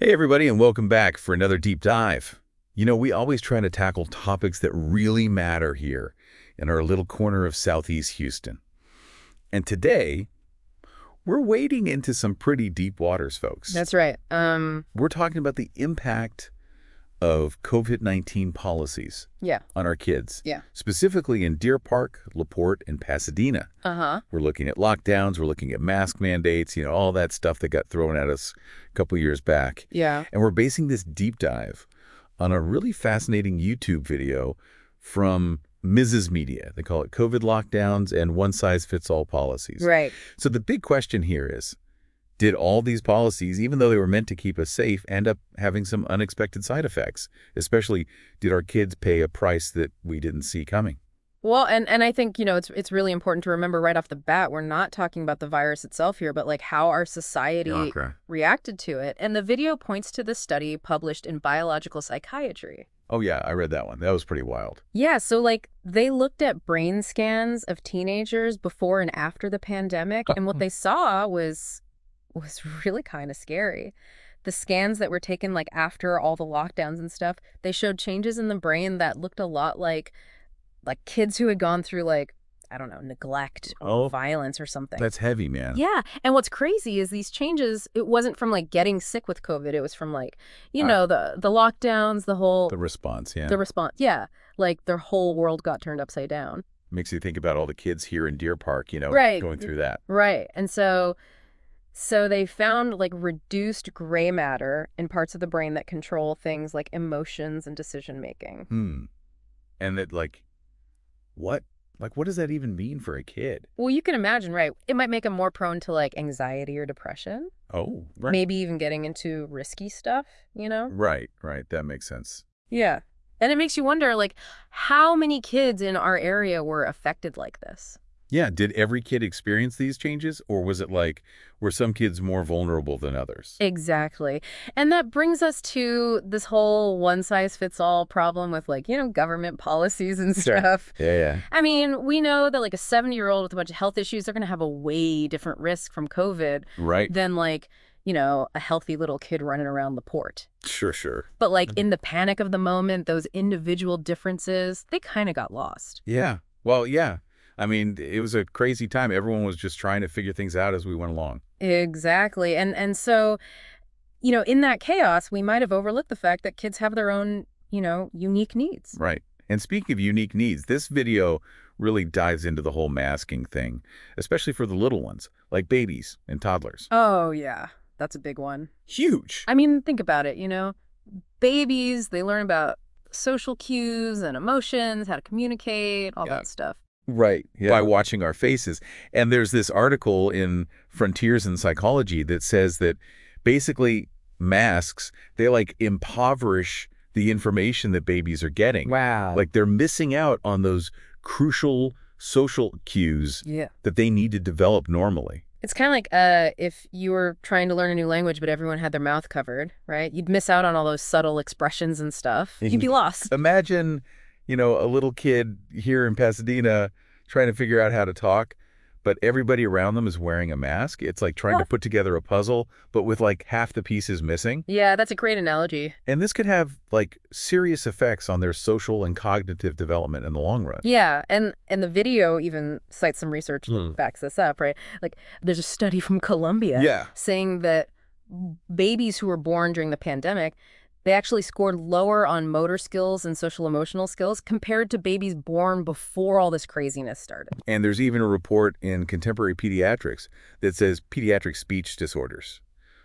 Hey, everybody, and welcome back for another deep dive. We always try to tackle topics that really matter here in our little corner of Southeast Houston. And today, we're wading into some pretty deep waters, folks. That's right. We're talking about the impact of COVID-19 policies Yeah. on our kids, Yeah. specifically in Deer Park, LaPorte, and Pasadena. Uh-huh. We're looking at lockdowns, we're looking at mask mandates, all that stuff that got thrown at us a couple years back. Yeah. And we're basing this deep dive on a really fascinating YouTube video from Mrs. Media. They call it COVID Lockdowns and One-Size-Fits-All Policies. Right. So the big question here is, did all these policies, even though they were meant to keep us safe, end up having some unexpected side effects? Especially, did our kids pay a price that we didn't see coming? Well, and I think, it's really important to remember right off the bat, we're not talking about the virus itself here, but like how our society Okay. reacted to it. And the video points to this study published in Biological Psychiatry. Oh, yeah, I read that one. That was pretty wild. Yeah, so like they looked at brain scans of teenagers before and after the pandemic, and what they saw was really kind of scary. The scans that were taken like after all the lockdowns and stuff, they showed changes in the brain that looked a lot like kids who had gone through like, I don't know, neglect or violence or something. That's heavy, man. Yeah. And what's crazy is these changes, it wasn't from like getting sick with COVID. It was from like, the lockdowns, The response, yeah. the response. Yeah. Like their whole world got turned upside down. Makes you think about all the kids here in Deer Park, Right. going through that. Right. And so they found like reduced gray matter in parts of the brain that control things like emotions and decision making. And that, what? What does that even mean for a kid? Well, you can imagine, right? It might make them more prone to like anxiety or depression. Oh, right. Maybe even getting into risky stuff, Right. That makes sense. Yeah. And it makes you wonder, like, how many kids in our area were affected like this? Yeah, did every kid experience these changes, or was it were some kids more vulnerable than others? Exactly. And that brings us to this whole one-size-fits-all problem with, like, government policies and stuff. Yeah. I mean, we know that, like, a 70-year-old with a bunch of health issues, they're going to have a way different risk from COVID Right. than, like, a healthy little kid running around LaPorte. Sure. But, like, in the panic of the moment, those individual differences, they kind of got lost. Yeah. Well, yeah. I mean, it was a crazy time. Everyone was just trying to figure things out as we went along. Exactly. And so, in that chaos, we might have overlooked the fact that kids have their own, unique needs. Right. And speaking of unique needs, this video really dives into the whole masking thing, especially for the little ones, like babies and toddlers. Oh, yeah. That's a big one. Huge. I mean, think about it, babies, they learn about social cues and emotions, how to communicate, all that stuff. Right. Yeah. By watching our faces. And there's this article in Frontiers in Psychology that says that basically masks, they impoverish the information that babies are getting. Wow. They're missing out on those crucial social cues that they need to develop normally. It's kind of like if you were trying to learn a new language, but everyone had their mouth covered, right? You'd miss out on all those subtle expressions and stuff. You'd be lost. Imagine, a little kid here in Pasadena trying to figure out how to talk, but everybody around them is wearing a mask. It's like trying to put together a puzzle, but with half the pieces missing. Yeah, that's a great analogy. And this could have serious effects on their social and cognitive development in the long run. Yeah, and the video even cites some research that backs this up, right? Like there's a study from Columbia saying that babies who were born during the pandemic, they actually scored lower on motor skills and social emotional skills compared to babies born before all this craziness started. And there's even a report in Contemporary Pediatrics that says pediatric speech disorders,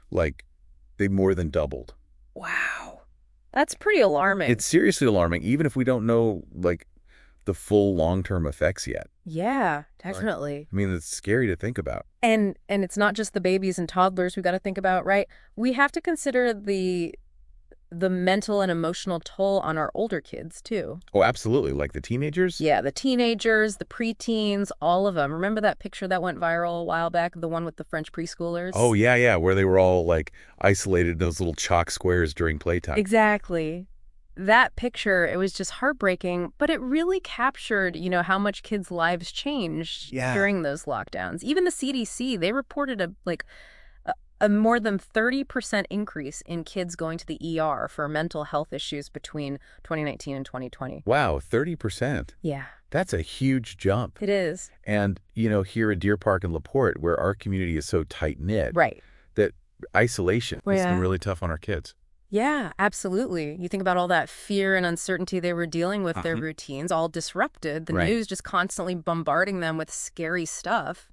they more than doubled. Wow. That's pretty alarming. It's seriously alarming, even if we don't know, the full long-term effects yet. Yeah, definitely. I mean, it's scary to think about. And it's not just the babies and toddlers we got to think about, right? We have to consider the mental and emotional toll on our older kids, too. Oh, absolutely. Like the teenagers? Yeah, the teenagers, the preteens, all of them. Remember that picture that went viral a while back, the one with the French preschoolers? Oh, yeah, where they were all, isolated in those little chalk squares during playtime. Exactly. That picture, it was just heartbreaking, but it really captured, how much kids' lives changed during those lockdowns. Even the CDC, they reported A more than 30% increase in kids going to the ER for mental health issues between 2019 and 2020. Wow, 30%. Yeah, That's a huge jump. it is. And, here at Deer Park and LaPorte, where our community is so tight-knit, Right. that isolation Well, has been yeah. really tough on our kids. Yeah, absolutely. You think about all that fear and uncertainty they were dealing with, their routines all disrupted, the Right. news just constantly bombarding them with scary stuff.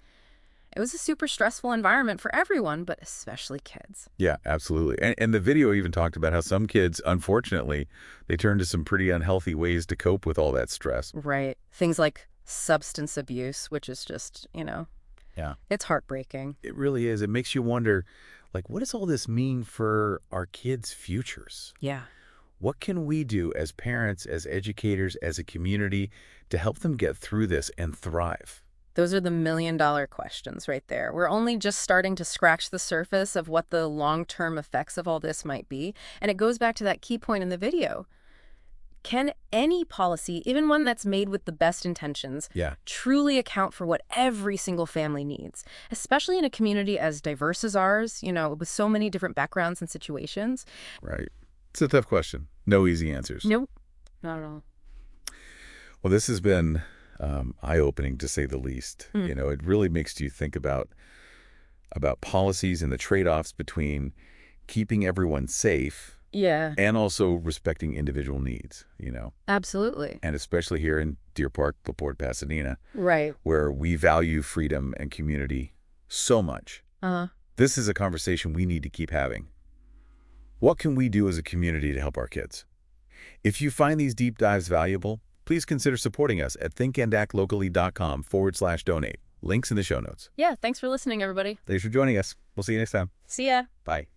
It was a super stressful environment for everyone, but especially kids. Yeah, absolutely. And the video even talked about how some kids, unfortunately, they turn to some pretty unhealthy ways to cope with all that stress. Right. Things like substance abuse, which is just, Yeah. it's heartbreaking. It really is. It makes you wonder, what does all this mean for our kids' futures? Yeah. What can we do as parents, as educators, as a community to help them get through this and thrive? Those are the million-dollar questions right there. We're only just starting to scratch the surface of what the long-term effects of all this might be. And it goes back to that key point in the video. Can any policy, even one that's made with the best intentions, Yeah. truly account for what every single family needs, especially in a community as diverse as ours, with so many different backgrounds and situations? Right. It's a tough question. No easy answers. Nope, not at all. Well, this has been eye-opening, to say the least. It really makes you think about policies and the trade-offs between keeping everyone safe Yeah, and also respecting individual needs, absolutely. and especially here in Deer Park, LaPorte, Pasadena, Right. where we value freedom and community so much. Uh-huh. This is a conversation we need to keep having. What can we do as a community to help our kids? If you find these deep dives valuable, please consider supporting us at thinkandactlocally.com/donate. Links in the show notes. Yeah, thanks for listening, everybody. Thanks for joining us. We'll see you next time. See ya. Bye.